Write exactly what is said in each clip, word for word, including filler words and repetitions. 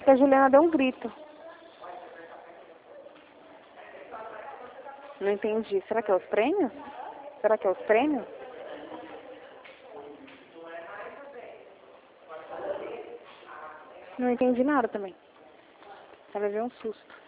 que a Juliana deu um grito. Não entendi. Será que é os prêmios? Será que é os prêmios? Não entendi nada também. Ela veio um susto.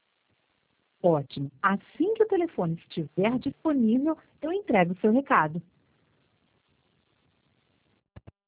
Ótimo. Assim que o telefone estiver disponível, eu entrego o seu recado.